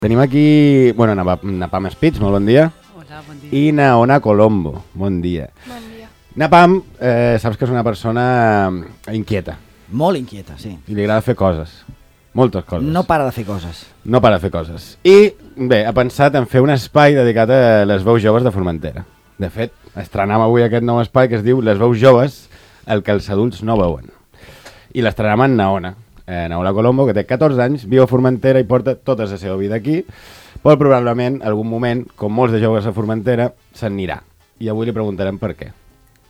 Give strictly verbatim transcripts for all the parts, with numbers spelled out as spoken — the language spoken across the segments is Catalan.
Tenim aquí, bueno, Napam Spitz, molt bon dia. Hola, bon dia. I Naona Colombo, bon dia. Bon dia. Napam, eh, saps que és una persona inquieta. Molt inquieta, sí. I li agrada fer coses. Moltes coses. No para de fer coses. No para de fer coses. I, bé, ha pensat en fer un espai dedicat a les veus joves de Formentera. De fet, estrenam avui aquest nou espai que es diu Les veus joves, el que els adults no veuen. I l'estrenam en Naona. Eh, Naona Colombo, que té catorze anys, viu a Formentera i porta tota la seva vida aquí, però probablement, algun moment, com molts de joves a Formentera, se'n anirà. I avui li preguntarem per què.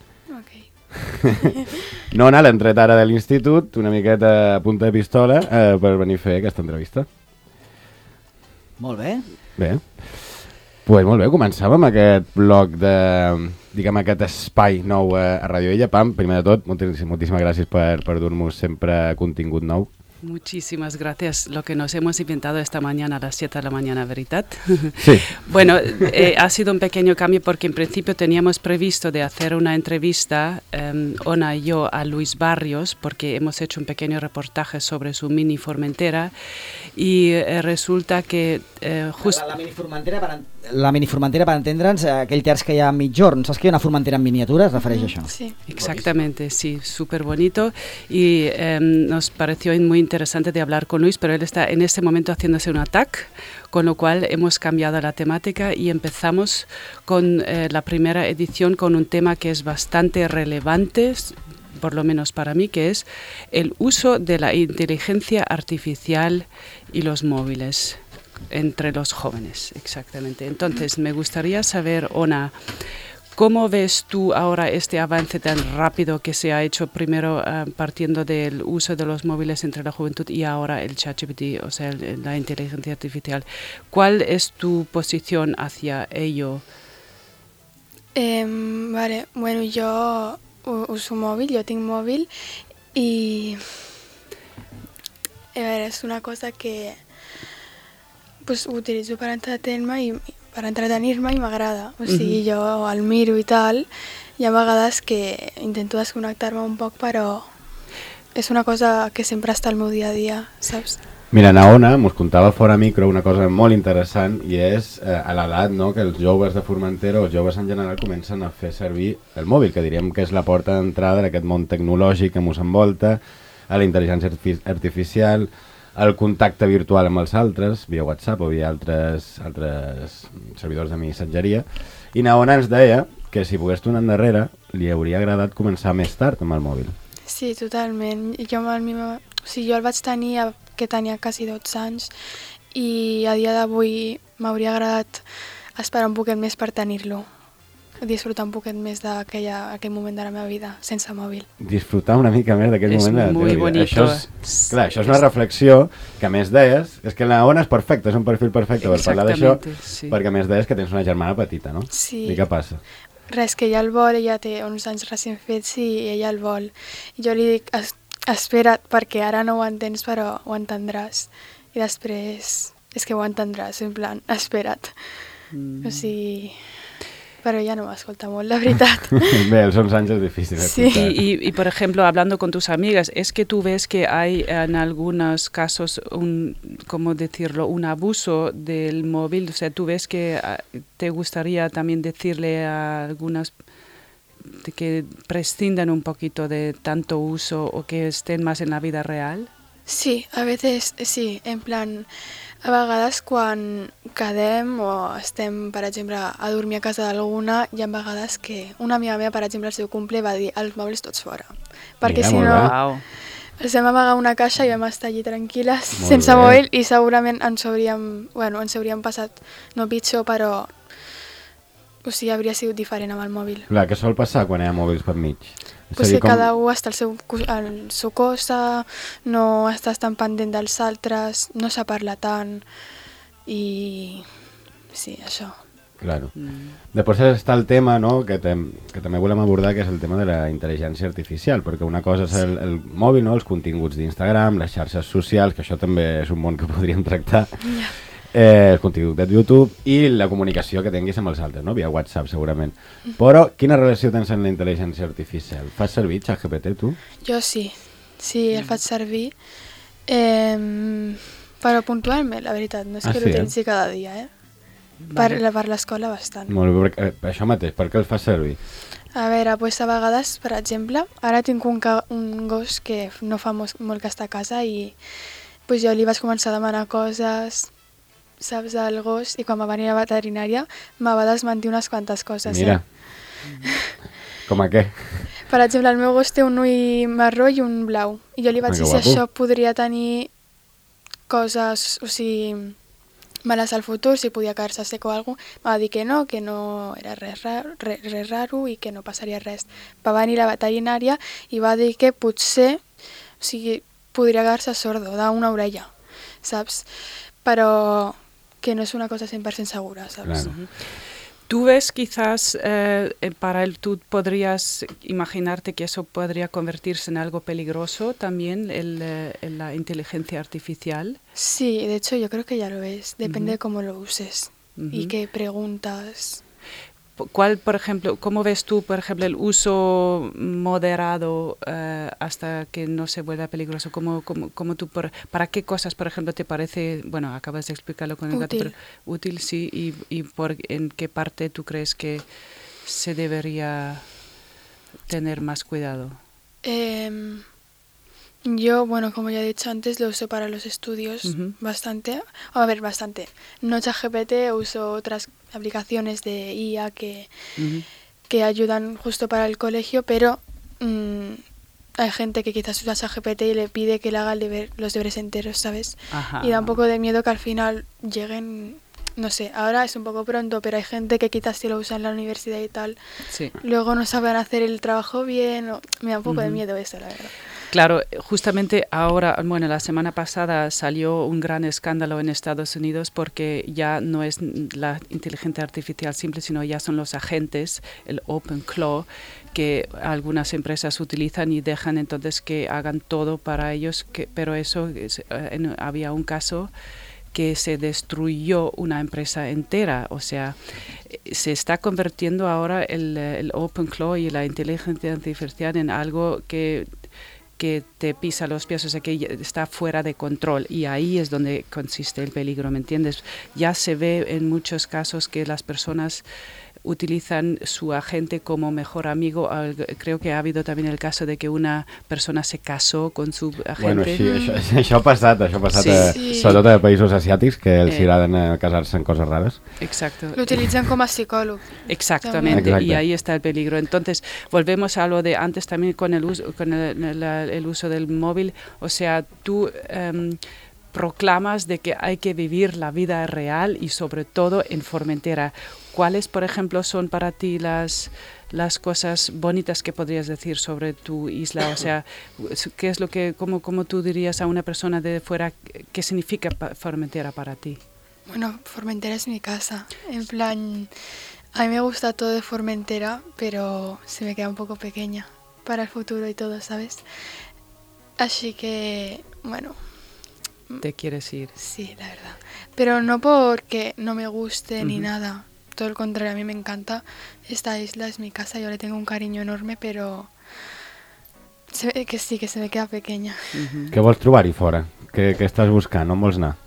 Ok. Nona l'hem tret ara de l'institut, una miqueta a punta de pistola, eh, per venir a fer aquesta entrevista. Molt bé. Bé. Pues molt bé, començàvem amb aquest bloc de, diguem, aquest espai nou a, a Radio Illa. Pam, primer de tot, moltíssimes, moltíssimes gràcies per, per dur-nos sempre contingut nou. Muchísimas gracias. Lo que nos hemos inventado esta mañana a las siete de la mañana, ¿verdad? Sí. Bueno, eh, ha sido un pequeño cambio porque en principio teníamos previsto de hacer una entrevista, eh, Ona y yo, a Luis Barrios, porque hemos hecho un pequeño reportaje sobre su mini Formentera y eh, resulta que eh, justo... La, la mini Formentera, per, la mini Formentera, per entendre'ns, aquell terç que hi ha a mitjorn, saps que hi ha una Formentera en miniatura? Es refereix a això? Sí. Exactamente, sí, súper bonito y eh, nos pareció muy interesante de hablar con Luis, pero él está en este momento haciéndose un ataque, con lo cual hemos cambiado la temática y empezamos con eh, la primera edición con un tema que es bastante relevante, por lo menos para mí, que es el uso de la inteligencia artificial y los móviles entre los jóvenes, exactamente. Entonces, me gustaría saber, Ona, ¿cómo ves tú ahora este avance tan rápido que se ha hecho primero uh, partiendo del uso de los móviles entre la juventud y ahora el ChatGPT, o sea, el, la inteligencia artificial? ¿Cuál es tu posición hacia ello? Eh, vale, bueno, jo uso mòbil, jo tinc mòbil i a veure, és una cosa que pues, ho utilitzo per entretenir-me i per entretenir-me i m'agrada. O sigui, uh-huh. jo el miro i tal, hi ha vegades que intento desconnectar-me un poc, però és una cosa que sempre està al meu dia a dia, saps? Mira, Naona mos contava fora micro una cosa molt interessant i és eh, a l'edat, no?, que els joves de Formentera o els joves en general comencen a fer servir el mòbil, que diríem que és la porta d'entrada d'aquest món tecnològic que mos envolta, a la intel·ligència artificial, el contacte virtual amb els altres, via WhatsApp o via altres, altres servidors de missatgeria. I Naona ens deia que si pogués tornar endarrere li hauria agradat començar més tard amb el mòbil. Sí, totalment. Jo, amb el meu... o sigui, jo el vaig tenir que tenia quasi dotze anys i a dia d'avui m'hauria agradat esperar un poquet més per tenir-lo, disfrutar un poquet més d'aquell moment de la meva vida sense mòbil. Disfrutar una mica més d'aquell moment de la teva vida. Bonito. Això és, clar, això és una reflexió que a més deies, és que la Ona és perfecta, és un perfil perfecte per parlar d'això, sí. perquè a més deies que tens una germana petita, no? Sí. I què passa? Res, que ella el vol, ella té uns anys recent fets i ella el vol. I jo li dic, es, espera't, perquè ara no ho entens, però ho entendràs. I després és que ho entendràs, en plan, espera't. Mm. O sigui... Pero ella no me escolta molt, la verdad. Bé, els onze anys és difícil sí. y, y, y, por ejemplo, hablando con tus amigas, ¿es que tú ves que hay en algunos casos, un, ¿cómo decirlo?, un abuso del móvil? O sea, ¿tú ves que te gustaría también decirle a algunas de que prescindan un poquito de tanto uso o que estén más en la vida real? Sí, a veces sí, en plan... A vegades quan quedem o estem, per exemple, a dormir a casa d'alguna, hi ha vegades que una amiga meva, per exemple, el seu cumple va dir els mòbils tots fora. Perquè Mira, si no, wow. els vam amagar una caixa i vam estar allí tranquil·les, molt sense bé. mòbil, i segurament ens hauríem, bueno, ens hauríem passat, no pitjor, però o sigui, hauria sigut diferent amb el mòbil. Clar, què sol passar quan hi ha mòbils per mig? Pues que com... cada un està al seu, al seu cosa, no estàs tan pendent dels altres, no se parla tant i sí, això. Claro. Mm. Després està el tema, no?, que, te, que també volem abordar, que és el tema de la intel·ligència artificial, perquè una cosa és el, el mòbil, no?, els continguts d'Instagram, les xarxes socials, que això també és un món que podríem tractar, Yeah. eh, el contingut de YouTube i la comunicació que tinguis amb els altres, no?, via WhatsApp segurament. Però quina relació tens amb la intel·ligència artificial? Fas servir ChatGPT tu? Jo sí, sí, el faig servir. Eh, Però puntualment, la veritat, no és Ah, que sí, l'utilitzi eh? cada dia, eh? Vale. Per, per l'escola bastant. Molt bé, perquè, eh, això mateix, per què el fas servir? A veure, pues a vegades, per exemple, ara tinc un, ca un gos que no fa molt, molt que està a casa i pues jo li vaig començar a demanar coses, saps, al gos, i quan va venir a la veterinària me va desmentir unes quantes coses. Mira, Eh? com a què? Per exemple, el meu gos té un ull marró i un blau. I jo li vaig Ah, que dir si guapo. això podria tenir coses, o sigui, males al futur, si podia quedar-se sec o alguna cosa. Va dir que no, que no era res raro, res, res raro i que no passaria res. Va venir a la veterinària i va dir que potser, o sigui, podria quedar-se sordo d'una orella, saps? Però que no és una cosa cent per cent segura, saps? Claro. ¿Tú ves quizás eh, para él, tú podrías imaginarte que eso podría convertirse en algo peligroso también, el, eh, en la inteligencia artificial? Sí, de hecho yo creo que ya lo es, depende Ujú. de cómo lo uses y Ujú. qué preguntas. ¿Cuál, por ejemplo, cómo ves tú, por ejemplo, el uso moderado eh, hasta que no se vuelva peligroso? ¿Cómo, cómo, cómo tú, por, ¿Para qué cosas, por ejemplo, te parece, bueno, acabas de explicarlo con el gato, Útil. pero útil sí, y, y por, en qué parte tú crees que se debería tener más cuidado? Eh, yo, bueno, como ya he dicho antes, lo uso para los estudios Ujú. bastante. A ver, bastante. No ChatGPT, uso otras aplicaciones de I A que, Ujú. que ayudan justo para el colegio, pero mm, hay gente que quizás usa ChatGPT y le pide que le haga el deber- los deberes enteros, ¿sabes? Ajá. Y da un poco de miedo que al final lleguen, no sé, ahora es un poco pronto, pero hay gente que quizás si lo usa en la universidad y tal, Sí. luego no saben hacer el trabajo bien, o- me da un poco de Ujú. miedo eso, la verdad. Claro, justamente ahora, bueno, la semana pasada salió un gran escándalo en Estados Unidos porque ya no es la inteligencia artificial simple, sino ya son los agentes, el OpenClaw, que algunas empresas utilizan y dejan entonces que hagan todo para ellos, que, pero eso, es, eh, en- había un caso que se destruyó una empresa entera, o sea, eh, se está convirtiendo ahora el, eh, el OpenClaw y la inteligencia artificial en algo que que te pisa los pies, o sea, que ya está fuera de control, y ahí es donde consiste el peligro, ¿me entiendes? Ya se ve en muchos casos que las personas utilizan su agente como mejor amigo. Al- Creo que ha habido también el caso de que una persona se casó con su agente. Bueno, sí, això, això ha passat, això ha passat Sí. a, Sí. sobretot a països asiàtics que els Eh. agraden eh, casar-se en coses rares. Exacto. Lo utilizan como psicólogo. Exactamente, Exacto. y ahí está el peligro. Entonces, volvemos a lo de antes también con el uso, con el, la- el uso del móvil. O sea, tú em, proclamas de que hay que vivir la vida real y sobre todo en Formentera. ¿Cuáles, por ejemplo, son para ti las, las cosas bonitas que podrías decir sobre tu isla? O sea, ¿qué es lo que, cómo, cómo tú dirías a una persona de fuera, qué significa pa- Formentera para ti? Bueno, Formentera es mi casa. En plan, a mí me gusta todo de Formentera, pero se me queda un poco pequeña para el futuro y todo, ¿sabes? Así que, bueno, ¿Te quieres ir? sí, la verdad. Pero no porque no me guste ni Ujú. nada. Todo lo contrario, a mí me encanta. Esta isla es mi casa, yo le tengo un cariño enorme, pero se ve que sí, que se me queda pequeña. Ujú. Què vols trobar-hi fora? Què, què estàs buscant? On vols anar?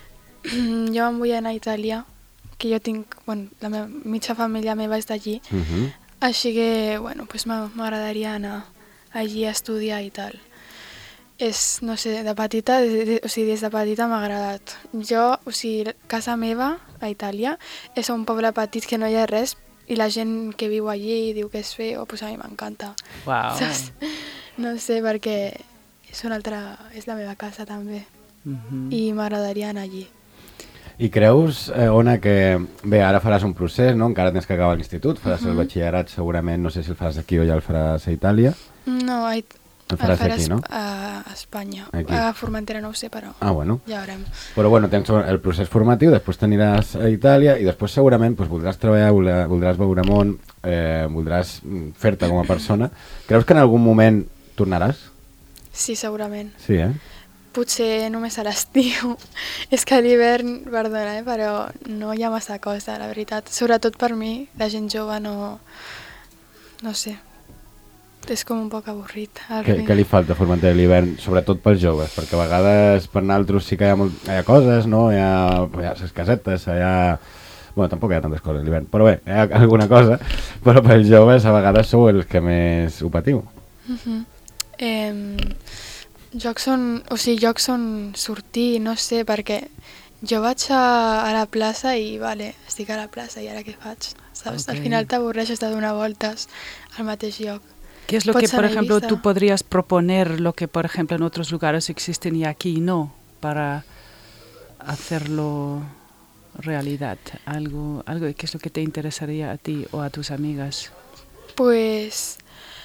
Jo em vull anar a Itàlia, que jo tinc, bueno, la meva, mitja família meva és d'allí, Uh -huh. així que, bueno, pues m'a- m'agradaria anar allí a estudiar i tal. És, no sé, de petita, de, de, o sigui, des de petita m'ha agradat. Jo, o sigui, casa meva, a Itàlia, és un poble petit que no hi ha res, i la gent que viu allí diu que és feo, pues a mi m'encanta. Wow. Saps? No sé, perquè és una altra, és la meva casa també, Ujú. i m'agradaria anar allí. I creus, eh, Ona, que... Bé, ara faràs un procés, no? Encara tens que acabar l'institut, faràs el batxillerat segurament, no sé si el faràs aquí o ja el faràs a Itàlia. No, a, It- El faràs faràs aquí, no? a Espanya. Aquí. A Formentera no ho sé, però Ah, bueno. ja veurem. Però bueno, tens el procés formatiu, després t'aniràs a Itàlia i després segurament pues, voldràs treballar, voldràs, voldràs veure món, eh, voldràs mm, fer-te com a persona. Creus que en algun moment tornaràs? Sí, segurament. Sí, eh? Potser només a l'estiu. És que a l'hivern, perdona, eh, però no hi ha massa cosa, la veritat. Sobretot per mi, la gent jove no... No sé. és com un poc avorrit. Què, què li falta a Formentera l'hivern, sobretot pels joves? Perquè a vegades per nosaltres sí que hi ha, molt, hi ha coses, no? Hi ha, hi ha les casetes, hi ha... Bueno, tampoc hi ha tantes coses a l'hivern, però bé, hi ha alguna cosa, però pels joves a vegades sou els que més ho patiu. Uh-huh. eh, jocs on... O sigui, jocs on sortir, no sé, perquè jo vaig a, a la plaça i, vale, estic a la plaça i ara què faig? ¿Sabes? Okay. Al final t'avorreixes de donar voltes al mateix lloc. ¿Qué es lo que, por ejemplo, tú podrías proponer, lo que, por ejemplo, en otros lugares existen y aquí no, para hacerlo realidad? Algo, algo, ¿qué es lo que te interesaría a ti o a tus amigas? Pues,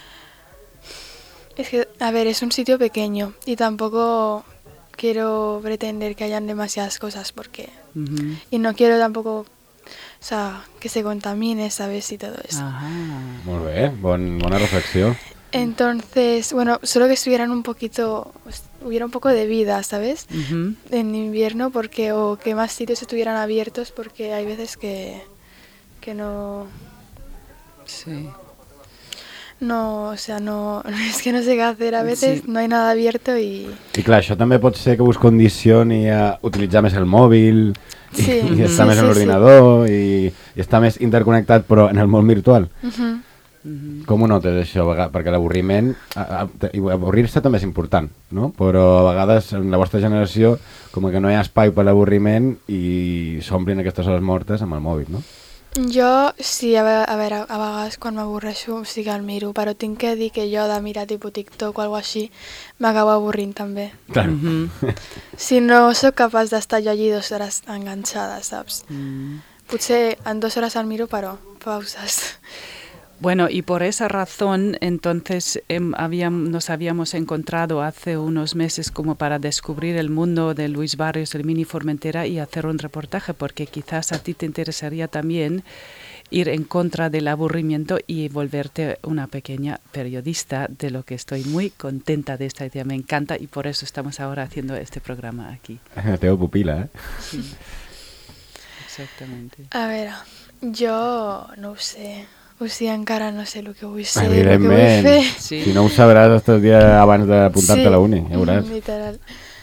es que, a ver, es un sitio pequeño y tampoco quiero pretender que hayan demasiadas cosas porque... Uh-huh. Y no quiero tampoco... O sea, que se contamine, ¿sabes? Y todo eso. Ajá. Muy bien, bon, buena reflexión. Entonces, bueno, solo que estuvieran un poquito, hubiera un poco de vida, ¿sabes? Uh-huh. En invierno, porque, o que más sitios estuvieran abiertos, porque hay veces que, que no... Sí. No, o sea, no, es que no sé qué hacer, a veces sí. No hay nada abierto y... I clar, això també pot ser que us condicioni a utilitzar més el mòbil, sí. i, i estar sí, més sí, en l'ordinador, sí. i, i estar més interconnectat però en el món virtual. Uh-huh. Uh-huh. Com ho notes això? Perquè l'avorriment, avorrir-se també és important, no? Però a vegades en la vostra generació com que no hi ha espai per l'avorriment i s'omplin aquestes hores mortes amb el mòbil, no? Jo, sí, a veure, a, veure, a vegades quan m'avorreixo sí que el miro, però tinc que dir que jo de mirar tipus TikTok o alguna cosa així m'acabo avorrint també. Clar. Mm-hmm. Si no sóc capaç d'estar jo allí dues hores enganxada, saps? Mm. Potser en dues hores el miro, però pauses. Bueno, y por esa razón, entonces, eh, habíamos, nos habíamos encontrado hace unos meses como para descubrir el mundo de Luis Barrios, el Mini Formentera, y hacer un reportaje, porque quizás a ti te interesaría también ir en contra del aburrimiento y volverte una pequeña periodista, de lo que estoy muy contenta de esta idea, me encanta, y por eso estamos ahora haciendo este programa aquí. Teo pupila, ¿eh? Sí. Exactamente. A veure, jo no ho sé... O sigui, encara no sé el que vull ser, evidentment, el que vull fer. Sí. Si no ho sabràs hasta el dia abans d'apuntar-te sí, a la uni, ja veuràs. Literal.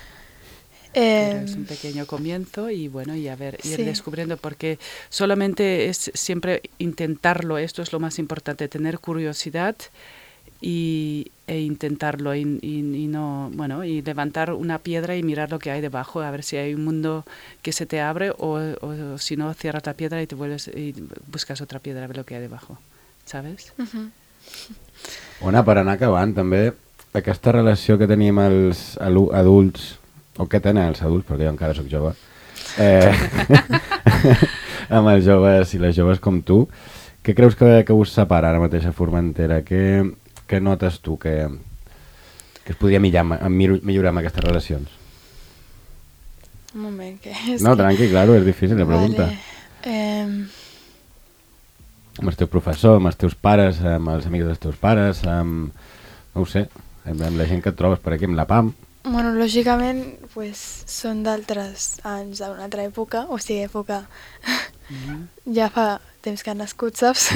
Eh, es un pequeño comienzo y bueno, y a ver, ir sí. descubriendo, porque solamente es siempre intentarlo, esto es lo más importante, tener curiosidad y, e intentarlo y, y, y no, bueno, y levantar una piedra y mirar lo que hay debajo, a ver si hay un mundo que se te abre o, o, o si no, cierras la piedra y te vuelves y buscas otra piedra a ver lo que hay debajo, ¿sabes? Uh-huh. Ona, per anar acabant també, aquesta relació que tenim els adults, o que tenen els adults, perquè jo encara soc jove, eh, amb els joves i les joves com tu, què creus que, que us separa ara mateix a Formentera? Què, què notes tu que, que es podria millorar, millorar amb aquestes relacions? Un moment, que és No, que... tranqui, claro, és difícil la pregunta. Vale. Eh... Amb els teus professors, amb els teus pares, amb els amics dels teus pares, amb, no ho sé, amb, amb la gent que et trobes per aquí, amb la P A M. Bueno, lògicament, pues, són d'altres anys, d'una altra època, o sigui, època... Mm-hmm. Ja fa temps que han nascut, saps?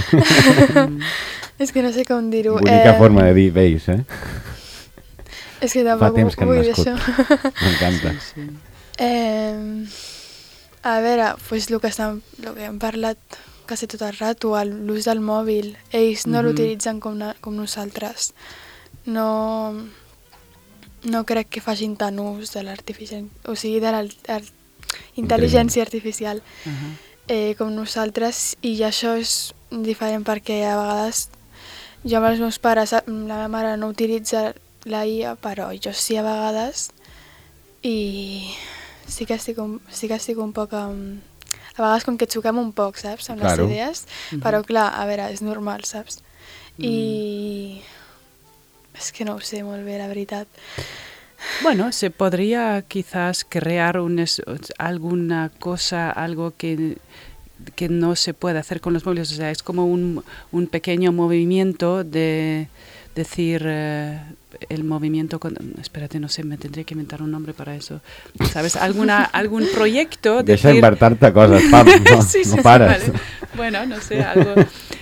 És que no sé com dir-ho. Bonica eh... forma de dir vells, eh? És que tampoc fa temps que han vull dir nascut. això. M'encanta. Sí, sí. Eh... A veure, pues, el que, estem, el que hem parlat quasi tot el rato, l'ús del mòbil, ells no mm-hmm. l'utilitzen com, com nosaltres. No... No crec que facin tant ús de l'artificial, o sigui, de la intel·ligència artificial uh-huh. eh, com nosaltres, i això és diferent perquè a vegades jo amb els meus pares, la meva mare no utilitza la I A, però jo sí a vegades, i sí que estic un, sí que estic un poc amb... A vegades com que xoquem un poc, saps, amb claro. les idees, uh-huh. però clar, a veure, és normal, saps? Mm. I... Es que no ho sé molt bé, la veritat. Bueno, se podría quizás crear un es, alguna cosa, algo que, que no se puede hacer con los móviles. O sea, es como un, un pequeño movimiento de decir eh, el movimiento... Con, espérate, no sé, me tendría que inventar un nombre para eso. ¿Sabes? Alguna, algún proyecto... Deja decir... invertir-te cosas, Pam, no, sí, sí, no sí, pares. Vale. Bueno, no sé, algo...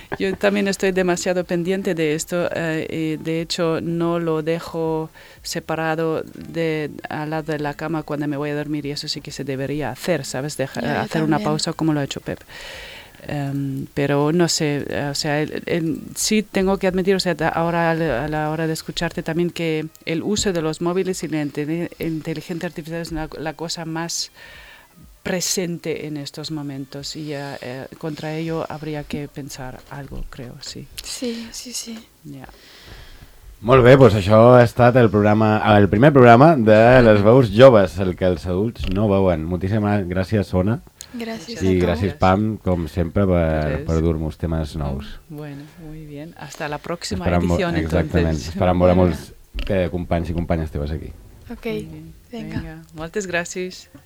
Yo también estoy demasiado pendiente de esto, eh, y de hecho no lo dejo separado de, al lado de la cama cuando me voy a dormir, y eso sí que se debería hacer, ¿sabes? Deja, Ya, hacer una también. pausa como lo ha hecho Pep. Um, pero no sé, o sea, el, el, sí tengo que admitir, o sea, ahora a la hora de escucharte también, que el uso de los móviles y la inteligencia artificial es una, la cosa más presente en estos momentos, y uh, eh, contra ello habría que pensar algo, creo, sí. Sí, sí, sí. Yeah. Molt bé, doncs això ha estat el programa, el primer programa de les veus joves, el que els adults no veuen. Moltíssimes gràcies, Ona. Gràcies I a tu. gràcies, Pam, com sempre, per, Res. per dur-nos temes nous. Bueno, muy bien. Hasta la próxima Esperam, edición, exactament, entonces. esperam veure molts eh, companys i companyes teves aquí. Ok, Muy bien. venga. Venga, moltes gràcies.